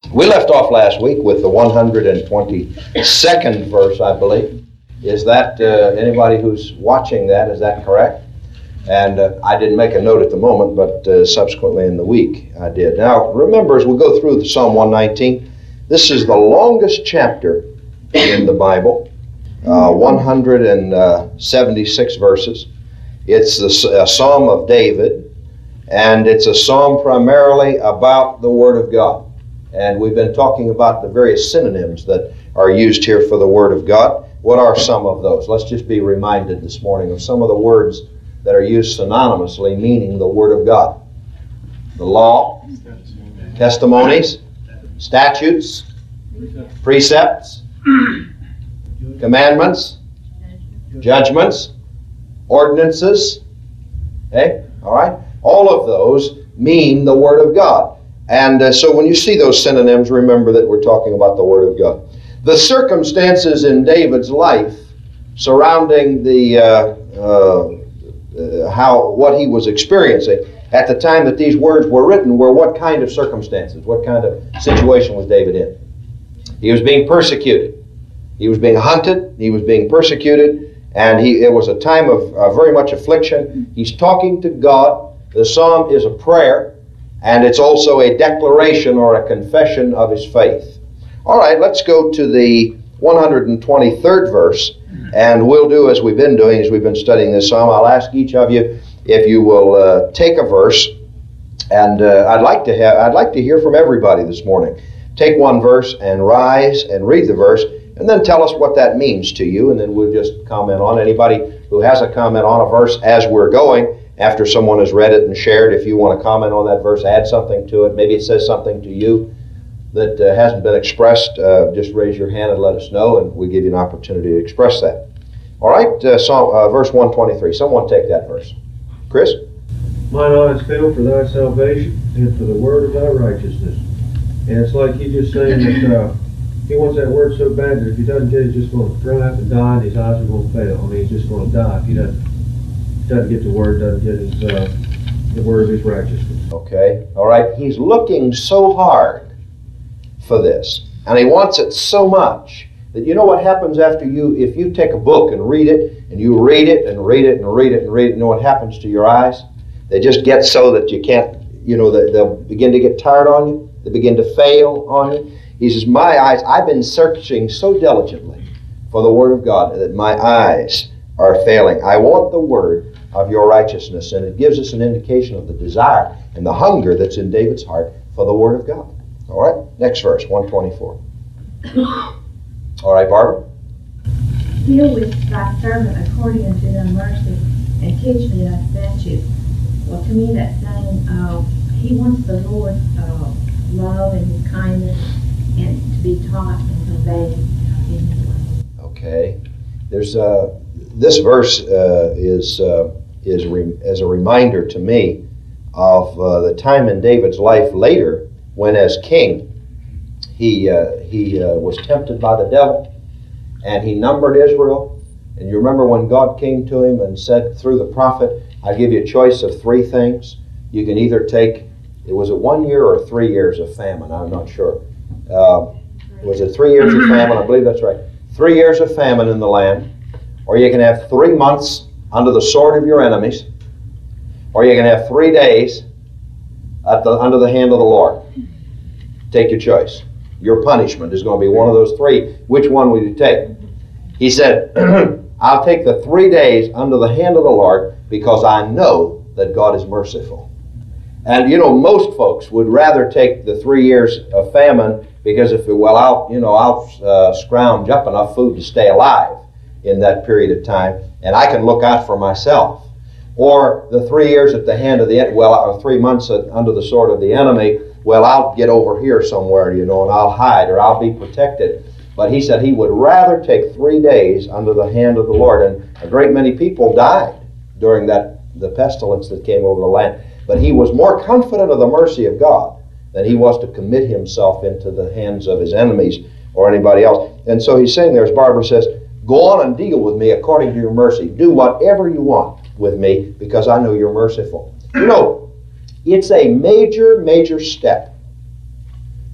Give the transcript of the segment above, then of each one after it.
We left off last week with the 122nd verse, I believe. Is that, anybody who's watching that, is that correct? And I didn't make a note at the moment, but subsequently in the week I did. Now, remember, as we go through the Psalm 119, this is the longest chapter in the Bible, 176 verses. It's a Psalm of David, and it's a psalm primarily about the Word of God. And we've been talking about the various synonyms that are used here for the Word of God. What are some of those? Let's just be reminded this morning of some of the words that are used synonymously, meaning the Word of God. The law, testimonies, statutes, precepts, commandments, judgments, ordinances. Okay? All right? All of those mean the Word of God. And so when you see those synonyms, remember that we're talking about the Word of God. The circumstances in David's life surrounding what he was experiencing at the time that these words were written were what kind of circumstances? What kind of situation was David in? He was being persecuted. He was being hunted. He was being persecuted. And it was a time of very much affliction. He's talking to God. The psalm is a prayer. And it's also a declaration or a confession of his faith. All right, let's go to the 123rd verse, and we'll do as we've been doing as we've been studying this psalm. I'll ask each of you if you will take a verse, and I'd like to hear from everybody this morning. Take one verse and rise and read the verse, and then tell us what that means to you, and then we'll just comment on anybody who has a comment on a verse as we're going. After someone has read it and shared, if you want to comment on that verse, add something to it. Maybe it says something to you that hasn't been expressed. Just raise your hand and let us know, and we'll give you an opportunity to express that. All right, verse 123. Someone take that verse. Chris? Mine eyes fail for thy salvation and for the word of thy righteousness. And it's like he just saying that he wants that word so bad that if he doesn't get it, he's just going to throw out and die, and his eyes are going to fail. I mean, he's just going to die if he doesn't get the word, doesn't get the word of his righteousness. Okay, all right. He's looking so hard for this, and he wants it so much that you know what happens after if you take a book and read it, and you read it and read it and read it and read it, you know what happens to your eyes? They just get so that you can't, they'll begin to get tired on you. They begin to fail on you. He says, my eyes, I've been searching so diligently for the Word of God that my eyes are failing. I want the Word of your righteousness, and it gives us an indication of the desire and the hunger that's in David's heart for the Word of God. All right, next verse, 124. All right, Barbara? Deal with thy servant according unto thy mercy, and teach me thy statutes. Well, to me that's saying he wants the Lord's love and his kindness and to be taught and obeyed in his way. Okay. There's this verse is as a reminder to me of the time in David's life later when, as king, he was tempted by the devil, and he numbered Israel. And you remember when God came to him and said through the prophet, I give you a choice of three things. You can either take, was it 1 year or 3 years of famine? I'm not sure. Was it 3 years of famine? I believe that's right. 3 years of famine in the land. Or you can have 3 months under the sword of your enemies. Or you can have 3 days under the hand of the Lord. Take your choice. Your punishment is going to be one of those three. Which one will you take? He said, I'll take the 3 days under the hand of the Lord because I know that God is merciful. And most folks would rather take the 3 years of famine because I'll scrounge up enough food to stay alive in that period of time, and I can look out for myself. Or the 3 years at the hand of the or 3 months under the sword of the enemy. Well, I'll get over here somewhere, and I'll hide, or I'll be protected. But he said he would rather take 3 days under the hand of the Lord, and a great many people died during the pestilence that came over the land. But he was more confident of the mercy of God than he was to commit himself into the hands of his enemies or anybody else. And so he's saying there, as Barbara says, go on and deal with me according to your mercy. Do whatever you want with me because I know you're merciful. It's a major, major step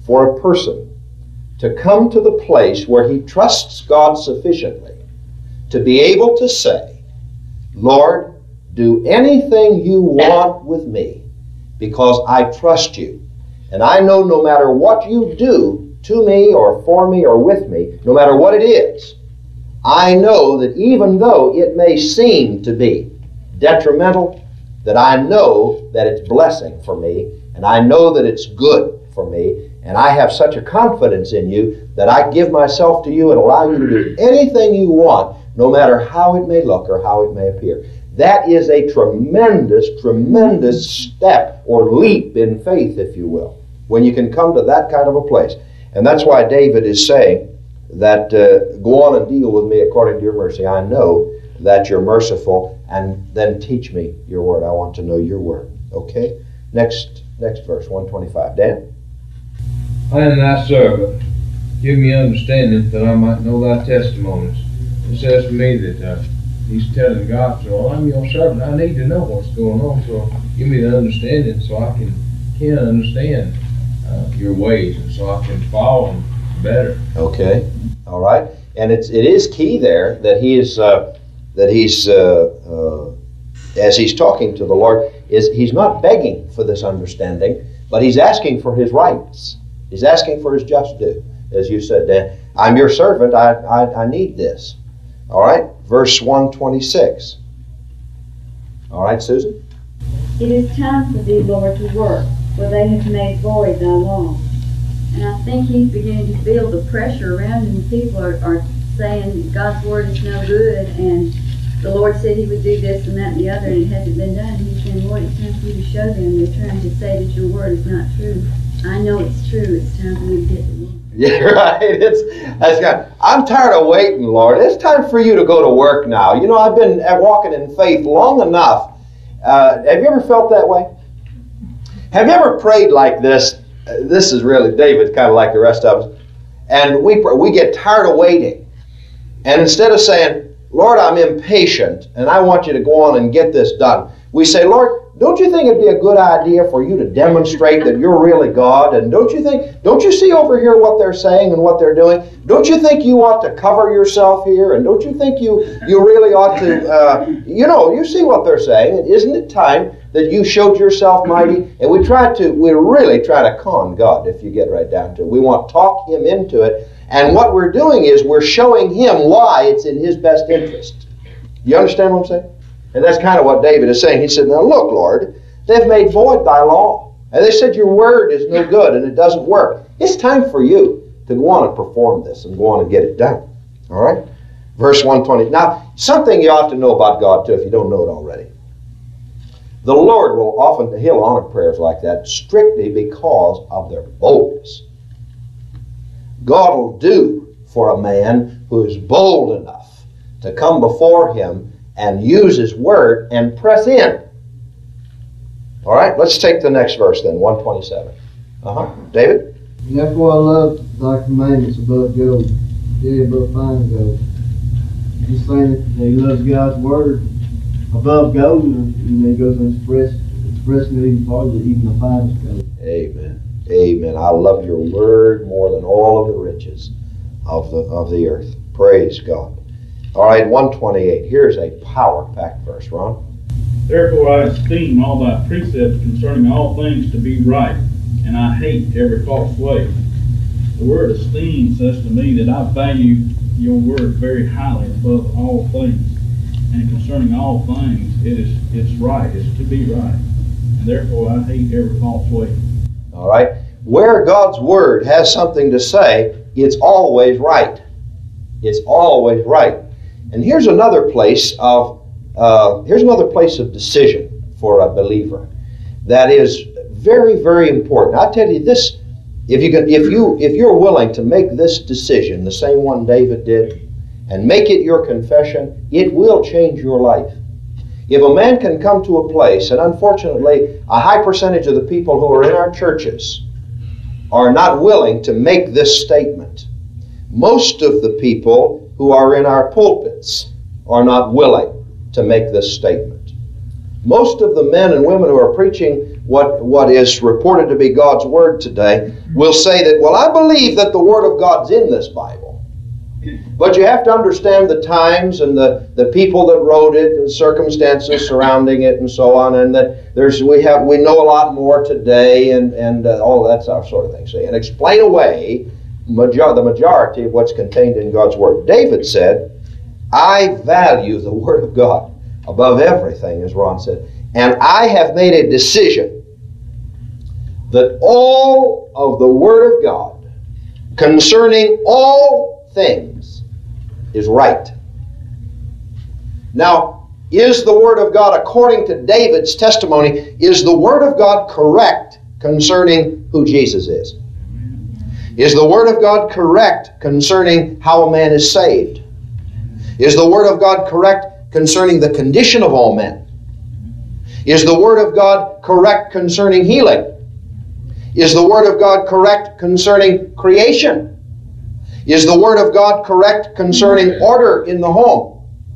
for a person to come to the place where he trusts God sufficiently to be able to say, Lord, do anything you want with me because I trust you. And I know no matter what you do to me or for me or with me, no matter what it is, I know that even though it may seem to be detrimental, that I know that it's blessing for me, and I know that it's good for me, and I have such a confidence in you that I give myself to you and allow you to do anything you want, no matter how it may look or how it may appear. That is a tremendous, tremendous step or leap in faith, if you will, when you can come to that kind of a place. And that's why David is saying that go on and deal with me according to your mercy. I know that you're merciful, and then teach me your word. I want to know your word. Okay? Next verse, 125. Dan? I am thy servant. Give me understanding that I might know thy testimonies. It says to me that he's telling God, so I'm your servant. I need to know what's going on, so give me the understanding so I can understand your ways, and so I can follow them better. Okay. All right. And it is key there that he's as he's talking to the Lord, he's not begging for this understanding, but he's asking for his rights. He's asking for his just due. As you said, Dan, I'm your servant. I need this. All right. Verse 126. All right, Susan? It is time for thee, Lord, to work, for they have made void thy law. And I think he's beginning to feel the pressure around him. People are saying God's word is no good, and the Lord said he would do this and that and the other, and it hasn't been done. And he's saying, Lord, it's time for you to show them. They're trying to say that your word is not true. I know it's true. It's time for me to get the word. Yeah, right. I'm tired of waiting, Lord. It's time for you to go to work now. You know, I've been walking in faith long enough. Have you ever felt that way? Have you ever prayed like this? This is really, David's kind of like the rest of us. And we get tired of waiting. And instead of saying, Lord, I'm impatient and I want you to go on and get this done, we say, Lord, don't you think it'd be a good idea for you to demonstrate that you're really God? And don't you see over here what they're saying and what they're doing? Don't you think you ought to cover yourself here? And don't you think you really ought to, you see what they're saying. And isn't it time that you showed yourself mighty? And we really try to con God, if you get right down to it. We want to talk him into it. And what we're doing is we're showing him why it's in his best interest. You understand what I'm saying? And that's kind of what David is saying. He said, now look, Lord, they've made void thy law. And they said your word is no good and it doesn't work. It's time for you to go on and perform this and go on and get it done. All right? Verse 120. Now, something you ought to know about God, too, if you don't know it already. The Lord will often, he'll honor prayers like that strictly because of their boldness. God will do for a man who is bold enough to come before him and use his word and press in. All right, let's take the next verse then, 127. David? Therefore I love thy commandments above gold, yea, above fine gold. He's saying that he loves God's word above gold, and he goes and expressing it even farther, even the finest gold. Amen. Amen. I love your word more than all of the riches of the earth. Praise God. All right, 128. Here's a power-packed verse, Ron. Therefore I esteem all thy precepts concerning all things to be right, and I hate every false way. The word esteem says to me that I value your word very highly above all things. And concerning all things, it's right, it's to be right. And therefore I hate every false way. All right. Where God's word has something to say, it's always right. It's always right. And here's another place of decision for a believer that is very, very important. I tell you this: if you're willing to make this decision, the same one David did, and make it your confession, it will change your life. If a man can come to a place, and unfortunately, a high percentage of the people who are in our churches are not willing to make this statement. Most of the people who are in our pulpits are not willing to make this statement. Most of the men and women who are preaching what is reported to be God's Word today will say that, well, I believe that the Word of God's in this Bible. But you have to understand the times and the people that wrote it, and circumstances surrounding it, and so on. And that we know a lot more today, and all that sort of thing. See, and explain away the majority of what's contained in God's Word. David said, "I value the Word of God above everything," as Ron said, "and I have made a decision that all of the Word of God concerning all things is right." Now, is the Word of God, according to David's testimony, is the Word of God correct concerning who Jesus is? Is the Word of God correct concerning how a man is saved? Is the Word of God correct concerning the condition of all men? Is the Word of God correct concerning healing? Is the Word of God correct concerning creation? Is the Word of God correct concerning order in the home?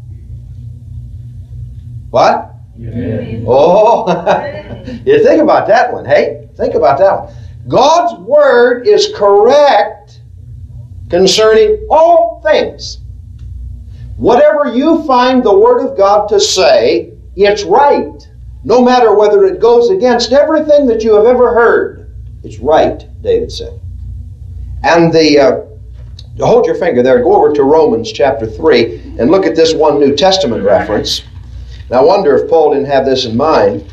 What? Yeah. Oh, you think about that one, hey? Think about that one. God's Word is correct concerning all things. Whatever you find the Word of God to say, it's right. No matter whether it goes against everything that you have ever heard. It's right, David said. And hold your finger there, go over to Romans chapter 3 and look at this one New Testament reference. Now I wonder if Paul didn't have this in mind.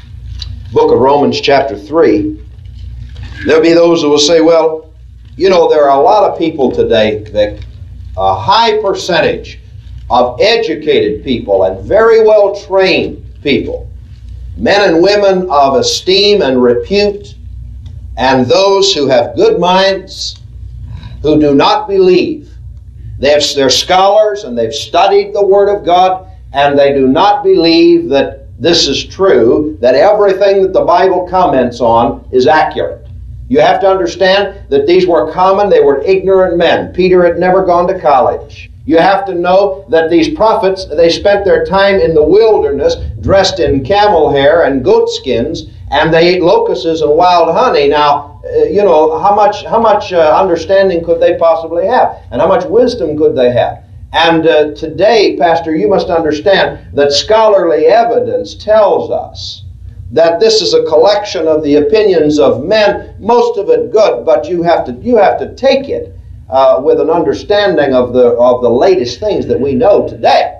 Book of Romans chapter 3. There'll be those who will say, well, you know, there are a lot of people today, Vic, a high percentage of educated people and very well trained people, men and women of esteem and repute, and those who have good minds, who do not believe. They're scholars and they've studied the Word of God, and they do not believe that this is true, that everything that the Bible comments on is accurate. You have to understand that these were common, they were ignorant men. Peter had never gone to college. You have to know that these prophets, they spent their time in the wilderness dressed in camel hair and goat skins, and they ate locusts and wild honey. Now, you know, how much understanding could they possibly have? And how much wisdom could they have? And today, Pastor, you must understand that scholarly evidence tells us that this is a collection of the opinions of men, most of it good, but you have to take it with an understanding of the latest things that we know today.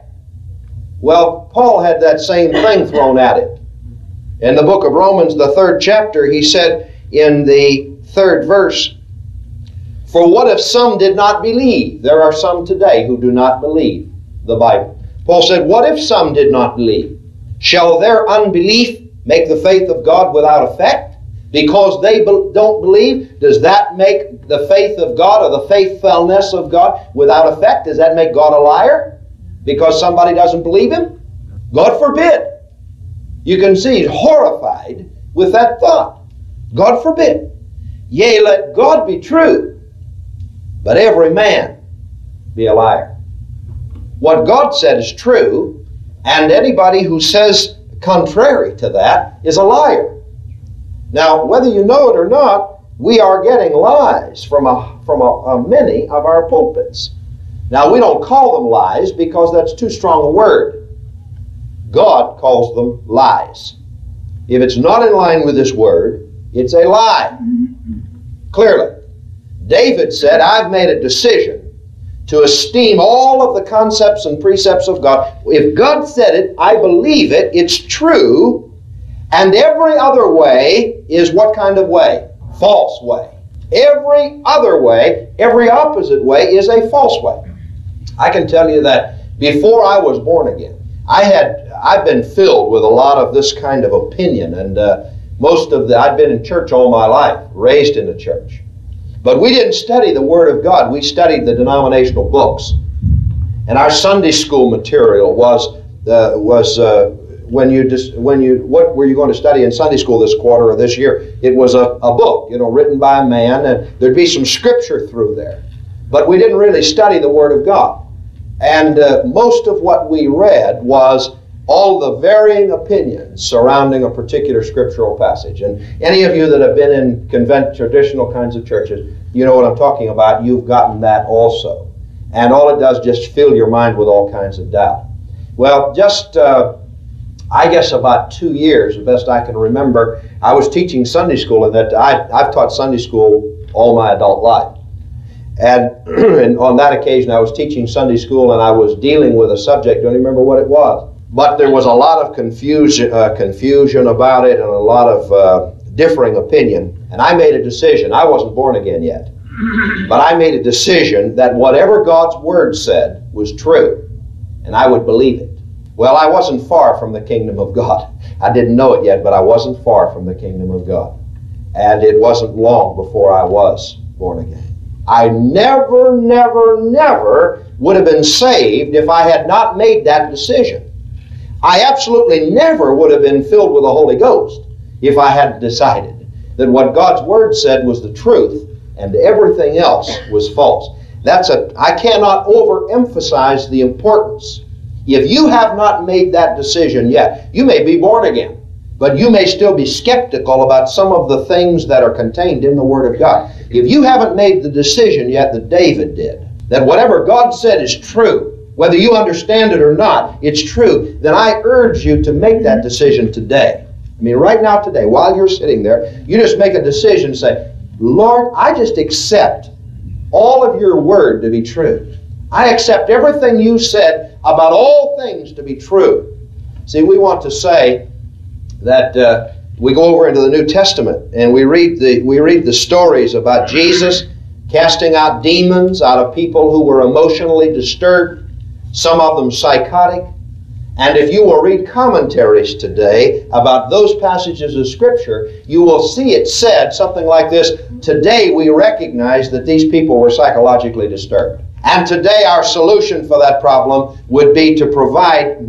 Well, Paul had that same thing thrown at him. In the book of Romans, the 3rd chapter, he said in the 3rd verse, "For what if some did not believe?" There are some today who do not believe the Bible. Paul said, what if some did not believe? Shall their unbelief make the faith of God without effect? Because they don't believe, does that make the faith of God or the faithfulness of God without effect? Does that make God a liar because somebody doesn't believe Him? God forbid. You can see he's horrified with that thought. God forbid. Yea, let God be true, but every man be a liar. What God said is true, and anybody who says contrary to that is a liar. Now, whether you know it or not, we are getting lies from many of our pulpits. Now, we don't call them lies because that's too strong a word. God calls them lies. If it's not in line with this word, it's a lie. Clearly. David said, I've made a decision to esteem all of the concepts and precepts of God. If God said it, I believe it, it's true, and every other way is what kind of way? False way. Every other way, every opposite way is a false way. I can tell you that before I was born again, I've been filled with a lot of this kind of opinion, and I've been in church all my life, raised in the church. But we didn't study the Word of God. We studied the denominational books. And our Sunday school material was what were you going to study in Sunday school this quarter or this year? It was a book, written by a man, and there'd be some scripture through there. But we didn't really study the Word of God. And most of what we read was all the varying opinions surrounding a particular scriptural passage. And any of you that have been in traditional kinds of churches, you know what I'm talking about. You've gotten that also. And all it does is just fill your mind with all kinds of doubt. Well, just, I guess about 2 years, the best I can remember, I was teaching Sunday school, and that I've taught Sunday school all my adult life. And on that occasion, I was teaching Sunday school, and I was dealing with a subject. Don't remember what it was. But there was a lot of confusion about it, and a lot of differing opinion. And I made a decision. I wasn't born again yet. But I made a decision that whatever God's Word said was true, and I would believe it. Well, I wasn't far from the kingdom of God. I didn't know it yet, but I wasn't far from the kingdom of God. And it wasn't long before I was born again. I never would have been saved if I had not made that decision. I absolutely never would have been filled with the Holy Ghost if I hadn't decided that what God's Word said was the truth and everything else was false. I cannot overemphasize the importance. If you have not made that decision yet, you may be born again, but you may still be skeptical about some of the things that are contained in the Word of God. If you haven't made the decision yet that David did, that whatever God said is true, whether you understand it or not, it's true, then I urge you to make that decision today. I mean, right now, today, while you're sitting there, you just make a decision and say, Lord, I just accept all of your Word to be true. I accept everything you said about all things to be true. See, we want to say that we go over into the New Testament and we read the stories about Jesus casting out demons out of people who were emotionally disturbed, some of them psychotic. And if you will read commentaries today about those passages of Scripture, you will see it said something like this: today we recognize that these people were psychologically disturbed. And today our solution for that problem would be to provide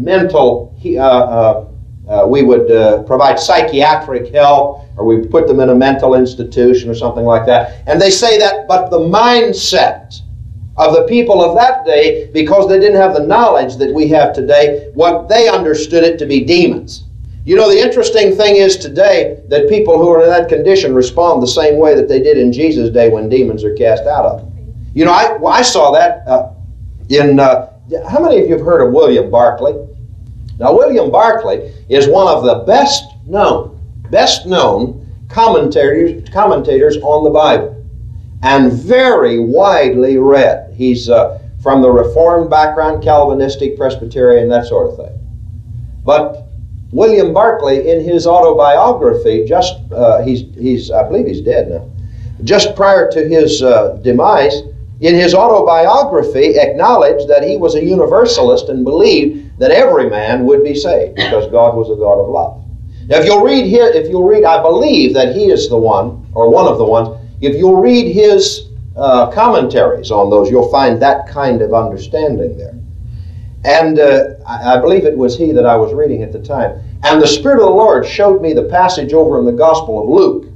we would provide psychiatric help, or we put them in a mental institution or something like that. And they say that, but the mindset of the people of that day, because they didn't have the knowledge that we have today, what they understood it to be demons. You know, the interesting thing is today that people who are in that condition respond the same way that they did in Jesus' day when demons are cast out of them. You know, I saw that how many of you have heard of William Barclay? Now, William Barclay is one of the best known commentators on the Bible, and very widely read. He's from the Reformed background, Calvinistic, Presbyterian, that sort of thing. But William Barclay, in his autobiography, I believe he's dead now, just prior to his demise, in his autobiography acknowledged that he was a universalist and believed that every man would be saved because God was a God of love. Now, if you'll read, I believe that he is the one, or one of the ones. If you'll read his commentaries on those, you'll find that kind of understanding there. And I believe it was he that I was reading at the time. And the Spirit of the Lord showed me the passage over in the Gospel of Luke,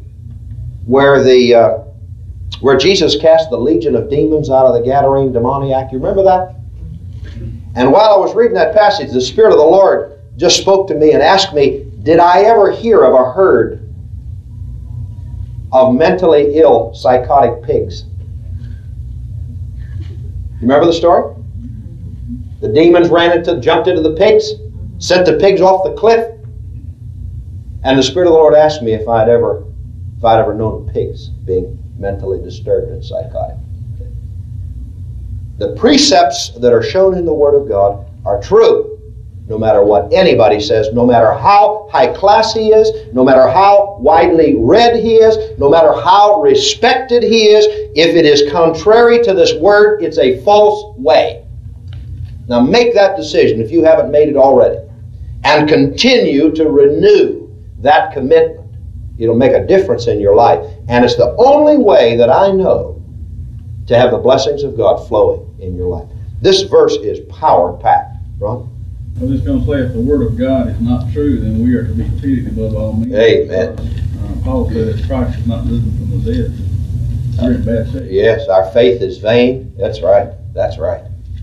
where Jesus cast the legion of demons out of the Gadarene demoniac. You remember that? And while I was reading that passage, the Spirit of the Lord just spoke to me and asked me, did I ever hear of a herd of mentally ill psychotic pigs? You remember the story? The demons jumped into the pigs, sent the pigs off the cliff, and the Spirit of the Lord asked me if I'd ever known of pigs being mentally disturbed and psychotic. The precepts that are shown in the Word of God are true, no matter what anybody says, no matter how high class he is, no matter how widely read he is, no matter how respected he is. If it is contrary to this Word, it's a false way. Now make that decision if you haven't made it already, and continue to renew that commitment. It'll make a difference in your life, and it's the only way that I know to have the blessings of God flowing in your life. This verse is power-packed. Ron? I was just going to say, if the Word of God is not true, then we are to be pitied above all men. Amen. Paul said that Christ is not risen from the dead. We're in bad shape. Yes, our faith is vain. That's right. That's right.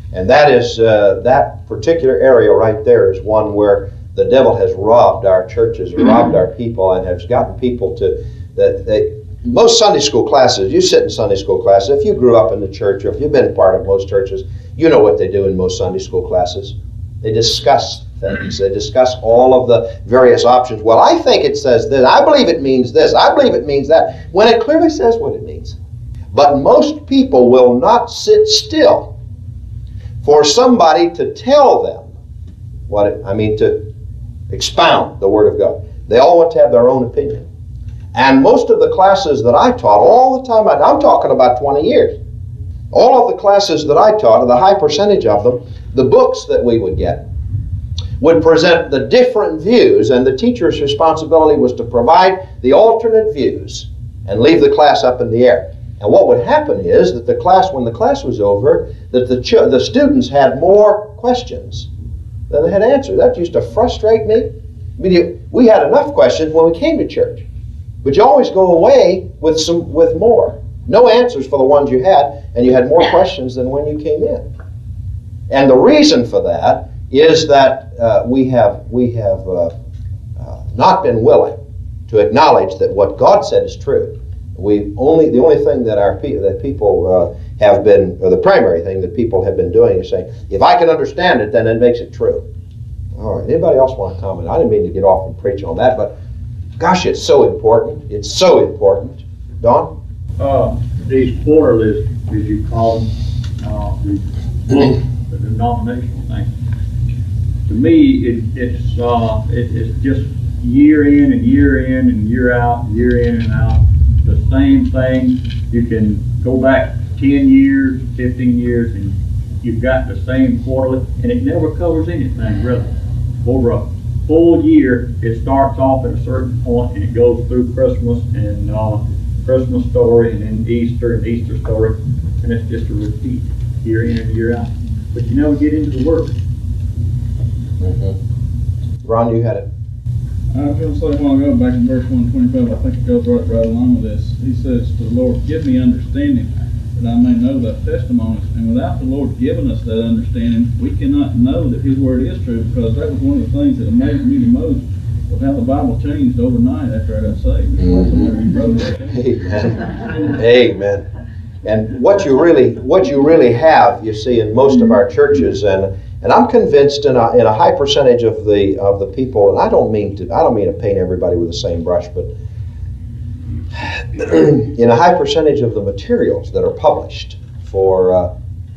And that is, that particular area right there is one where the devil has robbed our churches, robbed our people, and has gotten people to, most Sunday school classes, you sit in Sunday school classes, if you grew up in the church or if you've been part of most churches, you know what they do in most Sunday school classes. They discuss things. They discuss all of the various options. Well, I think it says this. I believe it means this. I believe it means that. When it clearly says what it means. But most people will not sit still for somebody to tell them to expound the Word of God. They all want to have their own opinion. And most of the classes that I taught, all the time, I'm talking about 20 years, all of the classes that I taught, the high percentage of them, the books that we would get, would present the different views, and the teacher's responsibility was to provide the alternate views and leave the class up in the air. And what would happen is that when the class was over, that the students had more questions than they had answers. That used to frustrate me. I mean, we had enough questions when we came to church, but you always go away with more. No answers for the ones you had, and you had more questions than when you came in. And the reason for that is that we have not been willing to acknowledge that what God said is true. The only thing that people have been, or the primary thing that people have been doing is saying, if I can understand it, then it makes it true. All right, anybody else want to comment? I didn't mean to get off and preach on that, but gosh, it's so important. It's so important. Don? These quarter lists, as you call them, the denominational thing. To me, it's just year in and year in and year out, year in and out. The same thing. You can go back 10 years, 15 years, and you've got the same quarterly, and it never covers anything really. Over a full year, it starts off at a certain point, and it goes through Christmas and Christmas story, and then Easter and Easter story, and it's just a repeat year in and year out. But you never get into the Word. Mm-hmm. Ron, you had it. I was going to say a while ago, back in verse 125, I think it goes right along with this. He says, "The Lord, give me understanding, that I may know thy testimonies." And without the Lord giving us that understanding, we cannot know that His Word is true, because that was one of the things that amazed me the most, of how the Bible changed overnight after I got saved. Amen. Amen. And what you really have, you see, in most of our churches, and I'm convinced in a high percentage of the people, and I don't mean to paint everybody with the same brush, but in a high percentage of the materials that are published for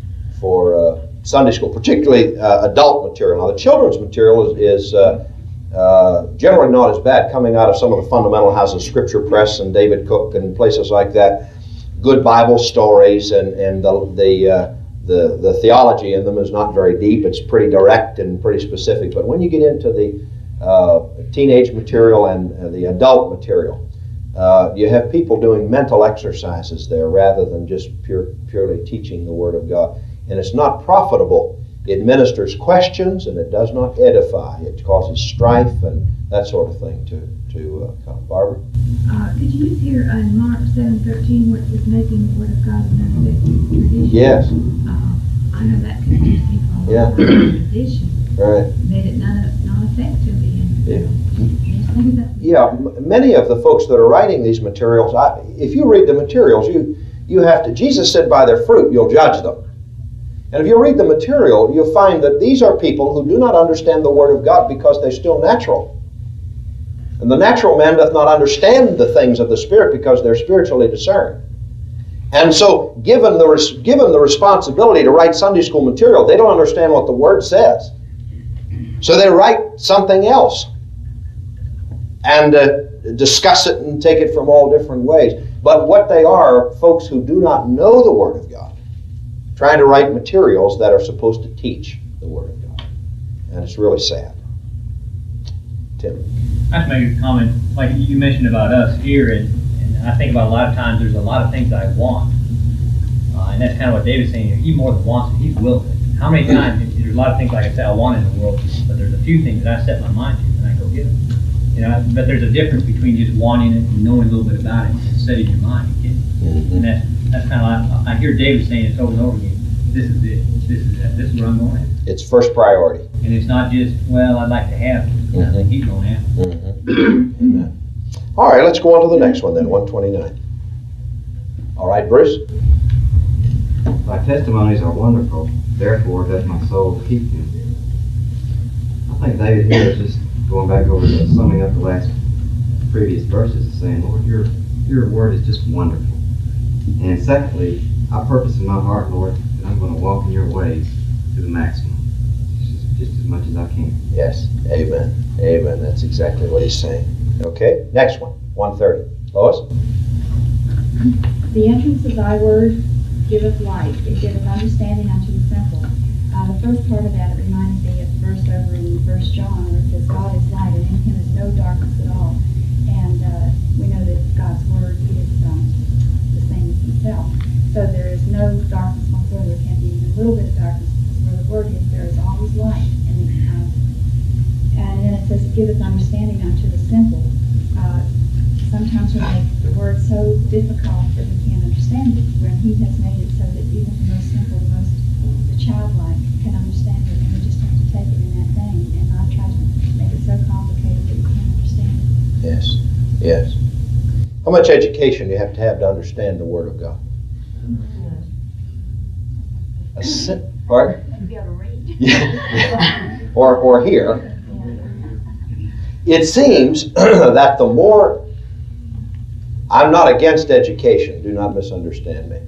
Sunday school, particularly adult material. Now, the children's material is generally not as bad, coming out of some of the fundamental houses, Scripture Press and David Cook and places like that. Good Bible stories, and the theology in them is not very deep. It's pretty direct and pretty specific. But when you get into the teenage material and the adult material, you have people doing mental exercises there rather than just purely teaching the Word of God. And it's not profitable. It ministers questions, and it does not edify. It causes strife and that sort of thing to come. Barbara? Could you use here in Mark 7:13 where it says making the Word of God an unfixed tradition? Yes. I know that confused people. Yeah. Tradition. Right. Made it non-effective again. Yeah, many of the folks that are writing these materials, if you read the materials, you have to, Jesus said by their fruit you'll judge them. And if you read the material, you'll find that these are people who do not understand the Word of God because they're still natural. And the natural man doth not understand the things of the Spirit because they're spiritually discerned. And so, given the responsibility to write Sunday school material, they don't understand what the Word says. So they write something else and discuss it and take it from all different ways. But what they are folks who do not know the Word of God, trying to write materials that are supposed to teach the Word of God. And it's really sad. Tim? I have to make a comment, like you mentioned about us here, and I think about a lot of times there's a lot of things that I want. And that's kind of what David's saying here. He more than wants it, he's willing it. How many times, there's a lot of things, like I said, I want in the world, but there's a few things that I set my mind to and I go get them. You know, but there's a difference between just wanting it and knowing a little bit about it and setting your mind and getting it. And that's kind of like, I hear David saying it over and over again. this is it, this is where I'm going. It's first priority. And it's not just, well, I'd like to have it. I think he's going to. Amen. All right, let's go on to the next one then, 129. All right, Bruce? Thy testimonies are wonderful, therefore does my soul keep them. I think David here is just going back over the summing up the last previous verses and saying, Lord, your word is just wonderful. And secondly, I purpose in my heart, Lord, that I'm going to walk in your ways to the maximum, just as much as I can. Yes, amen. Amen. That's exactly what he's saying. Okay, next one, 130. Lois? The entrance of thy word giveth light, it giveth understanding unto the simple. The first part of that reminds me of the verse over in 1 John where it says, God is light and in him is no darkness at all. And we know that God's word is the same as himself. So there is no darkness whatsoever. There can't be even a little bit of darkness because where the word is, there is always light. And then it says, it giveth understanding unto the simple. Sometimes we make the word so difficult that we can't understand it, when he has made it so that even the most simple, the childlike can understand it, and we just have to take it in that vein and not try to make it so complicated that we can't understand it. Yes, yes. How much education do you have to understand the Word of God? Pardon? Be able to read. Yeah. Or hear. It seems that the more, I'm not against education, do not misunderstand me.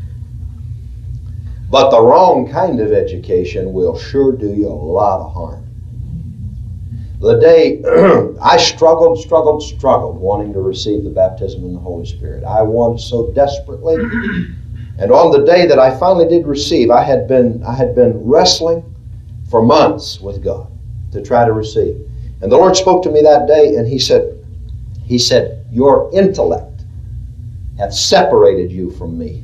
But the wrong kind of education will sure do you a lot of harm. The day I struggled wanting to receive the baptism in the Holy Spirit. I wanted so desperately. And on the day that I finally did receive, I had been wrestling for months with God to try to receive. And the Lord spoke to me that day and He said, your intellect hath separated you from me.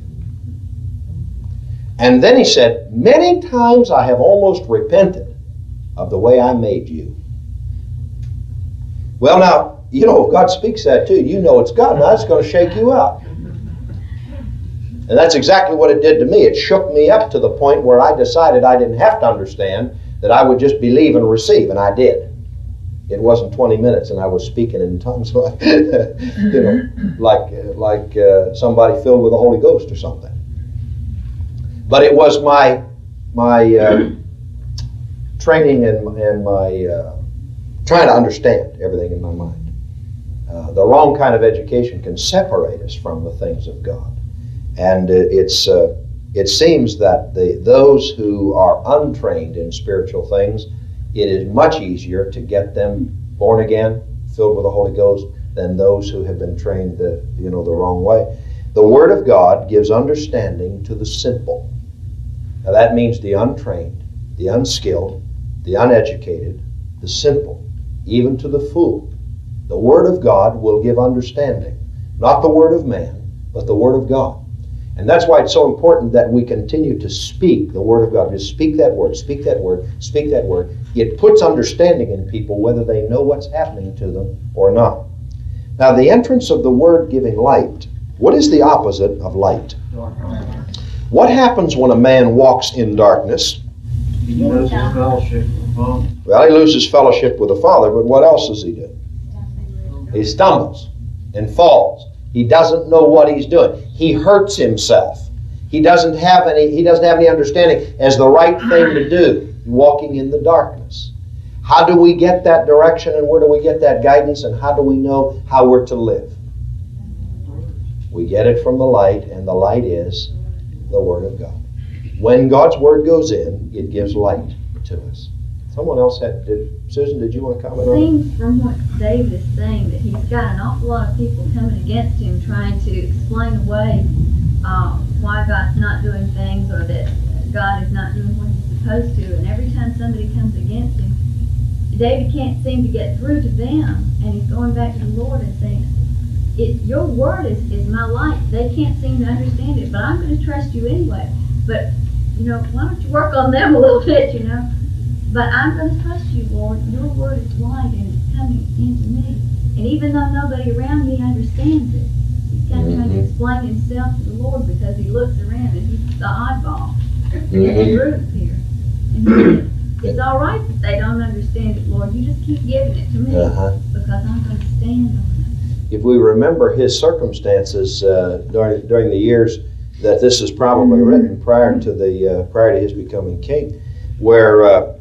And then He said, many times I have almost repented of the way I made you. Well now, you know, if God speaks that to you, you know it's God. Now it's going to shake you up. And that's exactly what it did to me. It shook me up to the point where I decided I didn't have to understand, that I would just believe and receive, and I did. It wasn't 20 minutes and I was speaking in tongues, like, you know, like somebody filled with the Holy Ghost or something. But it was my training and my trying to understand everything in my mind. The wrong kind of education can separate us from the things of God. And it seems that those who are untrained in spiritual things, it is much easier to get them born again, filled with the Holy Ghost, than those who have been trained the wrong way. The Word of God gives understanding to the simple. Now that means the untrained, the unskilled, the uneducated, the simple, even to the fool. The Word of God will give understanding. Not the word of man, but the Word of God. And that's why it's so important that we continue to speak the Word of God. Just speak that word, speak that word, speak that word. It puts understanding in people whether they know what's happening to them or not. Now the entrance of the Word giving light, what is the opposite of light? What happens when a man walks in darkness? He loses fellowship with the Father. Well, he loses fellowship with the Father, but what else does he do? He stumbles and falls. He doesn't know what he's doing. He hurts himself. He doesn't have any understanding as the right thing to do, walking in the darkness. How do we get that direction, and where do we get that guidance, and how do we know how we're to live? We get it from the light, and the light is the Word of God. When God's Word goes in, it gives light to us. Someone else Susan, did you want to comment on that? It seems from what David is saying that he's got an awful lot of people coming against him trying to explain away why God's not doing things, or that God is not doing what he's supposed to. And every time somebody comes against him, David can't seem to get through to them, and he's going back to the Lord and saying, your word is my light. They can't seem to understand it, but I'm going to trust you anyway. But, why don't you work on them a little bit, But I'm going to trust you, Lord. Your word is light and it's coming into me. And even though nobody around me understands it, he's kind of trying to explain himself to the Lord because he looks around and he's the oddball. and Ruth here. And he said, it's all right that they don't understand it, Lord. You just keep giving it to me because I'm going to stand on it. If we remember his circumstances during the years that this is probably written prior to his becoming king, where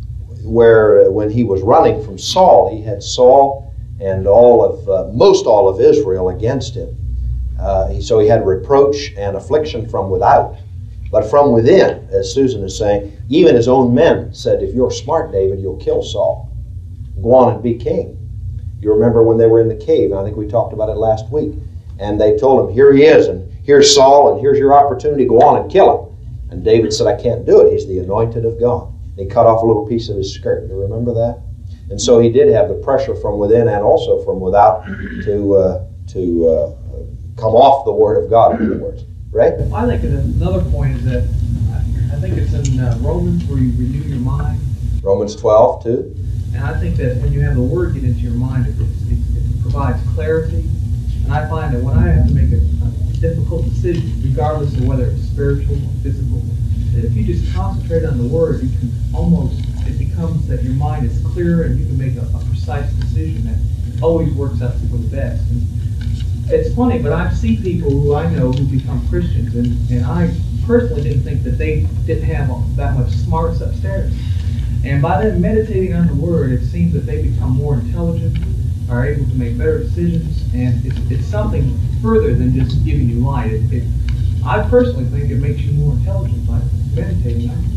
when he was running from Saul, he had Saul and most all of Israel against him. So he had reproach and affliction from without. But from within, as Susan is saying, even his own men said, if you're smart, David, you'll kill Saul. Go on and be king. You remember when they were in the cave, and I think we talked about it last week, and they told him, here he is, and here's Saul, and here's your opportunity, go on and kill him. And David said, I can't do it. He's the anointed of God. And he cut off a little piece of his skirt. You remember that? And so he did have the pressure from within and also from without to come off the word of God, in other words. Right? I think another point is that I think it's in Romans where you renew your mind. Romans 12, too. And I think that when you have the Word get into your mind, it provides clarity. And I find that when I have to make a difficult decision, regardless of whether it's spiritual or physical, that if you just concentrate on the Word, you can it becomes that your mind is clearer and you can make a precise decision that always works out for the best. And it's funny, but I see people who I know who become Christians, and I personally didn't think that they didn't have that much smarts upstairs. And by them meditating on the Word, it seems that they become more intelligent, are able to make better decisions, and it's something further than just giving you light. I personally think it makes you more intelligent by meditating on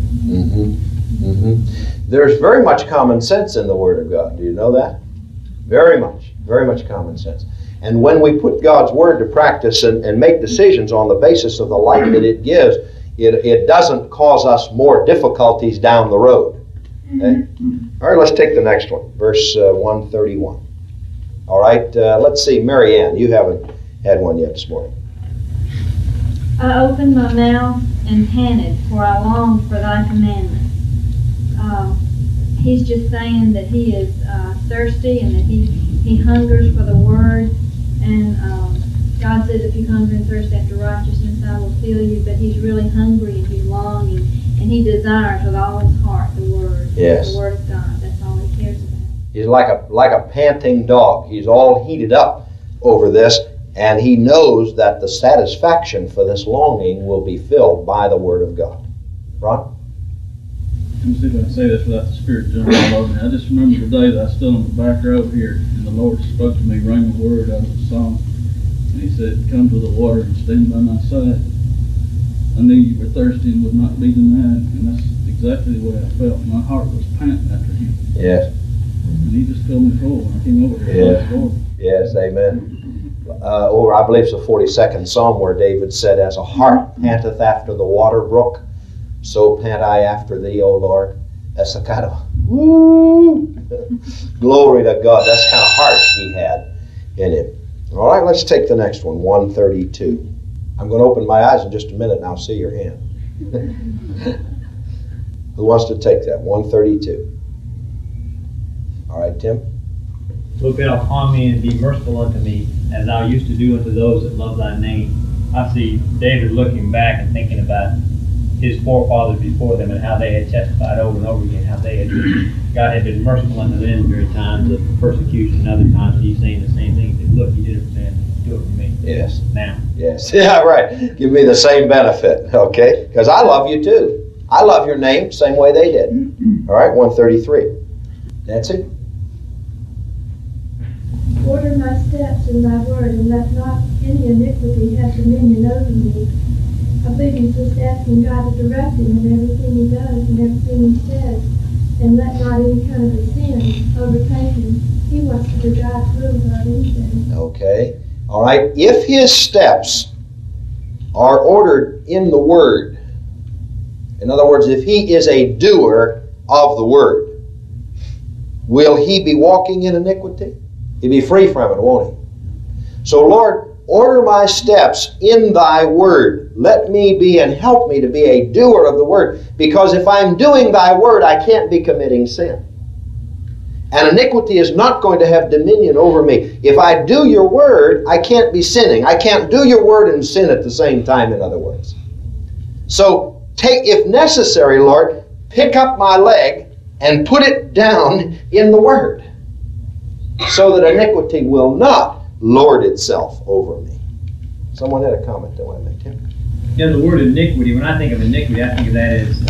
it. There's very much common sense in the Word of God. Do you know that? Very much common sense. And when we put God's Word to practice and make decisions on the basis of the light that it gives, it doesn't cause us more difficulties down the road. Okay? All right, let's take the next one, verse 131. All right, let's see, Mary Ann, you haven't had one yet this morning. I opened my mouth and panted, for I longed for thy commandments. He's just saying that he is thirsty and that he hungers for the Word. And God says, if you hunger and thirst after righteousness, I will fill you. But he's really hungry and he's longing. And he desires with all his heart the Word. Yes. The Word of God. That's all he cares about. He's like a panting dog. He's all heated up over this. And he knows that the satisfaction for this longing will be filled by the Word of God. Ron? Let me see if I can say this without the Spirit jumping all over me. I just remember the day that I stood on the back row here, and the Lord spoke to me, rang a word out of the song, and he said, come to the water and stand by my side. I knew you were thirsty and would not be denied, and that's exactly the way I felt. My heart was panting after him. Yes. And he just filled me full when I came over here. Yes, amen. Or I believe it's the 42nd Psalm where David said, as a hart panteth after the water brook, so pant I after thee, O Lord. That's the kind of, woo! Glory to God. That's the kind of heart he had in him. All right, let's take the next one, 132. I'm going to open my eyes in just a minute and I'll see your hand. Who wants to take that? 132. All right, Tim? Look thou upon me and be merciful unto me, as thou used to do unto those that love thy name. I see David looking back and thinking about his forefathers before them and how they had testified over and over again, how they had God had been merciful unto them during times of persecution, and other times he's saying the same thing. He said, look, you did it for them, do it for me. Yes. Now. Yes. Yeah, right. Give me the same benefit, okay? Because I love you too. I love your name same way they did. All right, 133. Nancy? Order my steps in thy word, and let not any iniquity have dominion over me. I believe he's just asking God to direct him in everything he does and everything he says, and let not any kind of a sin overtake him. He wants to do God's will about anything. Okay. All right. If his steps are ordered in the Word, in other words, if he is a doer of the Word, will he be walking in iniquity? He'll be free from it, won't he? So, Lord, order my steps in thy word. Let me be and help me to be a doer of the word. Because if I'm doing thy word, I can't be committing sin. And iniquity is not going to have dominion over me. If I do your word, I can't be sinning. I can't do your word and sin at the same time, in other words. So, take, if necessary, Lord, pick up my leg and put it down in the Word, so that iniquity will not lord itself over me. Someone had a comment they want to make, Tim? Yeah, the word iniquity, when I think of iniquity, I think of that as,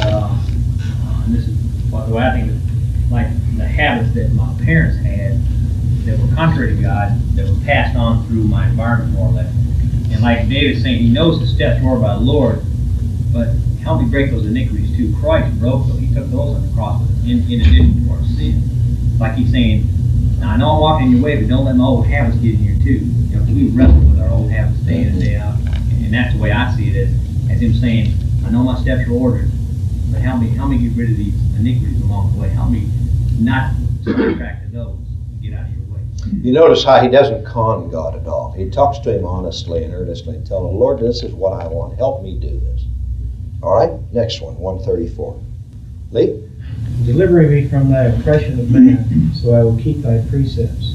and this is the way I think of it, like the habits that my parents had that were contrary to God, that were passed on through my environment more or less. And like David's saying, he knows the steps ordered by the Lord, but help me break those iniquities too. Christ broke them. He took those on the cross in addition to our sin. Like he's saying, now I know I'm walking in your way, but don't let my old habits get in here too. You know, because we wrestle with our old habits day in and day out. And that's the way I see it, as him saying, I know my steps are ordered, but help me get rid of these iniquities along the way. Help me not sidetrack to those and get out of your way. You notice how he doesn't con God at all. He talks to him honestly and earnestly and tells him, Lord, this is what I want. Help me do this. All right, next one, 134. Lee? Delivering me from thy oppression of man, so I will keep thy precepts.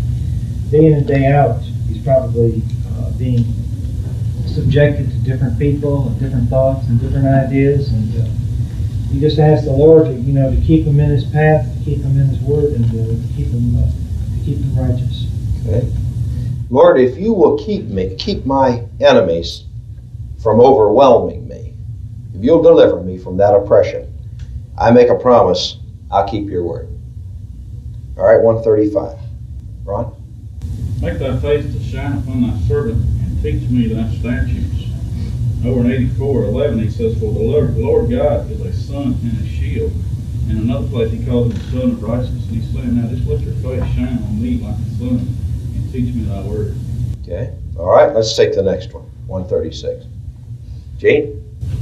Day in and day out, he's probably being subjected to different people and different thoughts and different ideas, and he just asks the Lord to, to keep him in his path, to keep him in his word, and to keep him righteous. Okay. Lord, if you will keep my enemies from overwhelming me, if you'll deliver me from that oppression, I make a promise, I'll keep your word. All right, 135. Ron? Make thy face to shine upon thy servant, and teach me thy statutes. Over in 84:11 he says, for the Lord God is a sun and a shield. In another place he calls him the sun of righteousness. And he's saying, now just let your face shine on me like the sun, and teach me thy word. Okay. All right, let's take the next one, 136. Gene?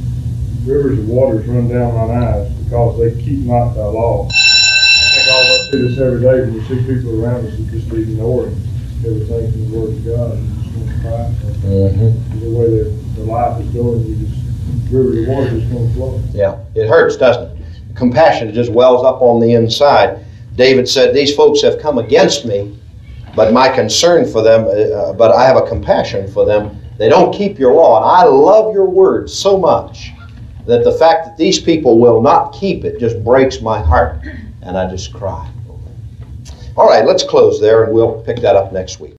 Rivers of waters run down mine eyes, because they keep not thy law. I think all of us do this every day when we see people around us that just ignoring everything from the Word of God and just want to cry. The way their life is going, rivers of water just going to flow. Yeah, it hurts, doesn't it? Compassion just wells up on the inside. David said, these folks have come against me, but my concern for them, but I have a compassion for them. They don't keep your law, and I love your word so much that the fact that these people will not keep it just breaks my heart, and I just cry. All right, let's close there, and we'll pick that up next week.